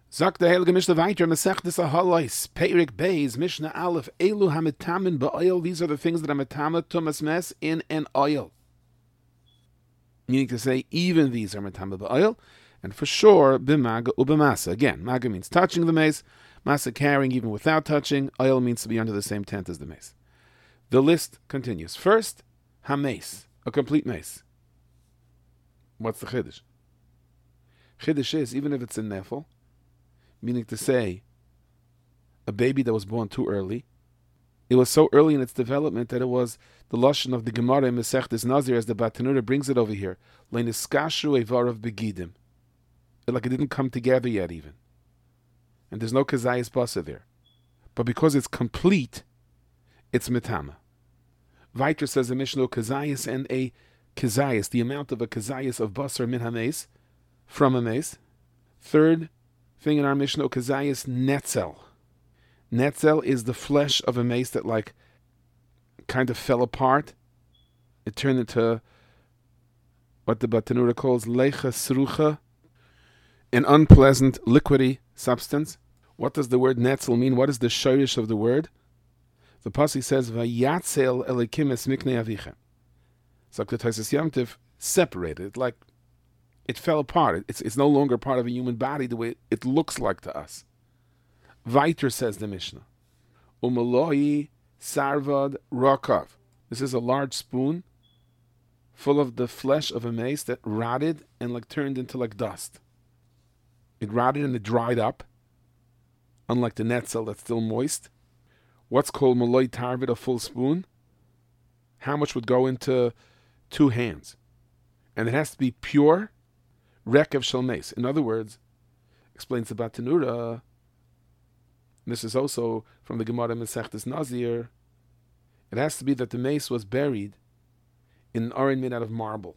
Sagt der Heilige Mishnah weiter, Masechtes Ahalais, Perik Beis, Mishnah Aleph, Elu hamitamin ba'oil, these are the things that are mitama tumas mes in an oil. Meaning to say, even these are mitama ba'oil, and for sure, b'maga u'b'masa. Again, maga means touching the mace, masa carrying even without touching, oil means to be under the same tent as the mace. The list continues. First, ha-mace, a complete mace. What's the chiddush? Chiddush is, even if it's in nefel, meaning to say, a baby that was born too early, it was so early in its development that it was the lashon of the Gemara in Masechtes Nazir, as the Batanura brings it over here, leiniskashu evarav begidim, like it didn't come together yet even, and there's no kazayas basa there, but because it's complete, it's mitama. Weiter says the Mishnah, kazayas and a kazayas, the amount of a kazayas of basar min hames, from a mace. Third thing in our Mishnah, kazayas netzel. Netzel is the flesh of a mace that like kind of fell apart. It turned into what the Batanura calls lecha srucha, an unpleasant liquidy substance. What does the word netzel mean? What is the shorish of the word? The Pasuk says, Vayatzel elikim es miknei avichem. So the Tosfos Yom Tov separated, like it fell apart. It's no longer part of a human body the way it looks like to us. Weiter says the Mishnah, Umaloi sarvad rakav. This is a large spoon full of the flesh of a mace that rotted and like turned into like dust. It rotted and it dried up, unlike the netzel that's still moist. What's called maloi tarvid, a full spoon? How much would go into 2 hands? And it has to be pure Rekev shel mace. In other words, explains the Batanura, this is also from the Gemara Masechtes Nazir, it has to be that the mace was buried in an aron made out of marble.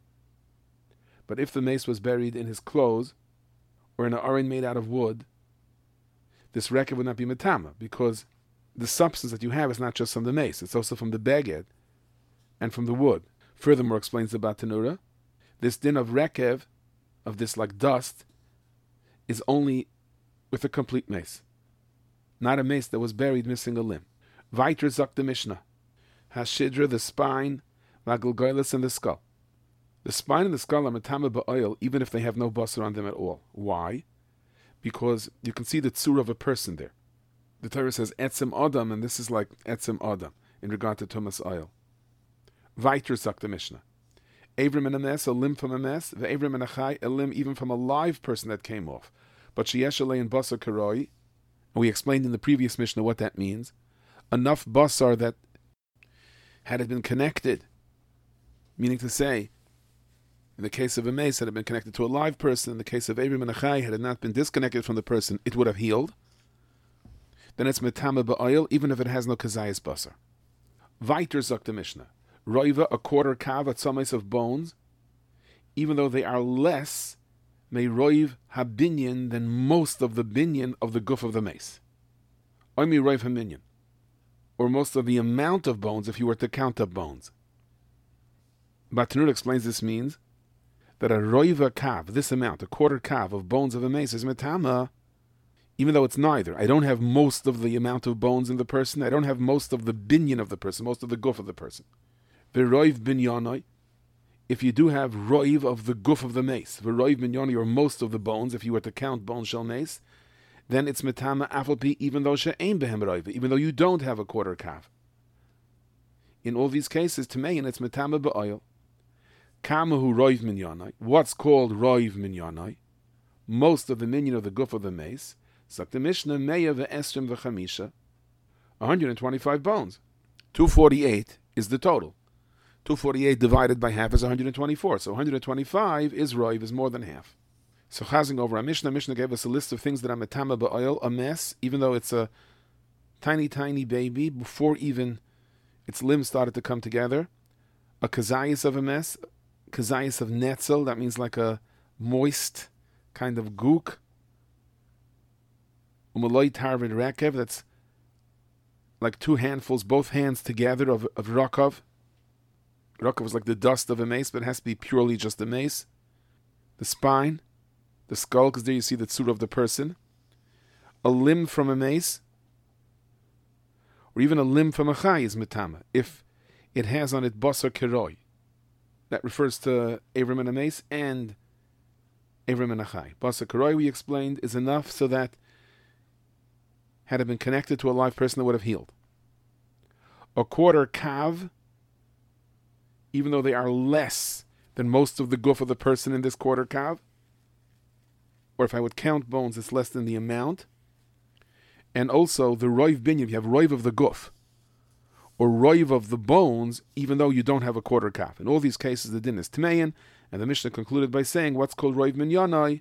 But if the mace was buried in his clothes, or in an aron made out of wood, this Rekev would not be metama, because the substance that you have is not just from the mace, it's also from the beged and from the wood. Furthermore, explains the Batanura, this din of Rekev, of this like dust, is only with a complete mace, not a mace that was buried missing a limb. Weiter sagt the Mishnah, Hashidra, the spine, Vagilgoilis, and the skull. The spine and the skull are metama ba'oil, even if they have no basar on them at all. Why? Because you can see the tzur of a person there. The Torah says etzem adam, and this is like etzem adam in regard to tumas oil. Weiter sagt the Mishnah, Avrim and a mess, a limb from a mess, the Avrim and a chai, a limb even from a live person that came off. But sheyesh alei and basar karoi, and we explained in the previous Mishnah what that means. Enough basar that had it been connected, meaning to say, in the case of a mace, had it been connected to a live person, in the case of Avrim and a chai, had it not been disconnected from the person, it would have healed. Then it's metama ba'oil, even if it has no kazayas basar. Weiter sagt the Mishnah, Roiva, a quarter kav atzames of bones, even though they are less, may roiv habinyan than most of the binyan of the guf of the mace. Oimi roiv haminyan, or most of the amount of bones if you were to count up bones. Batanur explains this means that a roiva kav, this amount, a quarter kav of bones of a mace is metama, even though it's neither. I don't have most of the amount of bones in the person, I don't have most of the binyan of the person, most of the guf of the person. V'roiv binyanoi, if you do have roiv of the guf of the mace, v'roiv binyanoi, or most of the bones, if you were to count bones shel mace, then it's metama afalpi, even though she'ein behem roiv, even though you don't have a quarter kav. In all these cases, tamein, it's metama ba'oil. Kamahu roiv minyanoi, what's called roiv minyanoi? Most of the minyan of the guf of the mace, sak the Mishnah, meya ve'esrim v'chamisha, 125 bones. 248 is the total. 248 divided by half is 124. So 125 is roiv, is more than half. So chazing over our Mishnah gave us a list of things that are metama ba'oil, a mess, even though it's a tiny, tiny baby, before even its limbs started to come together. A kazayas of a mess, kazayas of netzel, that means like a moist kind of gook. Umaloi tarvid rekev, that's like 2 handfuls, both hands together of rakav. Rakav is like the dust of a mace, but it has to be purely just a mace. The spine, the skull, because there you see the tzur of the person. a limb from a mace, or even a limb from a chai is metama, if it has on it basar keroi. That refers to Avram and a mace and Avram and a chai. Basar keroi, we explained, is enough so that had it been connected to a live person, it would have healed. A quarter kav, even though they are less than most of the guf of the person in this quarter kav, or if I would count bones, it's less than the amount. And also the roiv binyan, you have roiv of the guf, or roiv of the bones, even though you don't have a quarter kav. In all these cases, the din is tmeyin, and the Mishnah concluded by saying, what's called roiv minyanai?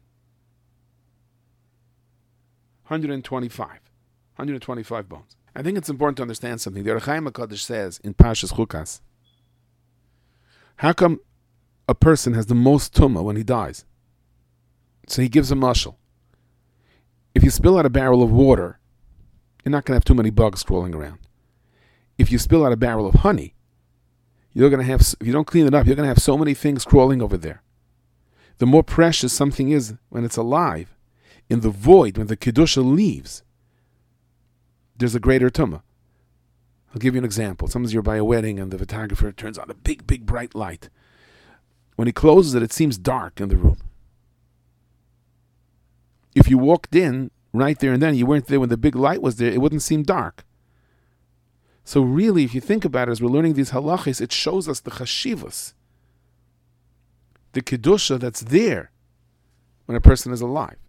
125 bones. I think it's important to understand something. The Rechaim HaKadosh says in Parshas Chukas, how come a person has the most tumah when he dies? So he gives a mashal. If you spill out a barrel of water, you're not going to have too many bugs crawling around. If you spill out a barrel of honey, you're going to have, if you don't clean it up, you're going to have so many things crawling over there. The more precious something is when it's alive, in the void, when the kedusha leaves, there's a greater tumah. I'll give you an example. Sometimes you're by a wedding and the photographer turns on a big, big, bright light. When he closes it, it seems dark in the room. If you walked in right there and then, you weren't there when the big light was there, it wouldn't seem dark. So really, if you think about it, as we're learning these halachis, it shows us the chashivas, the kedusha that's there when a person is alive.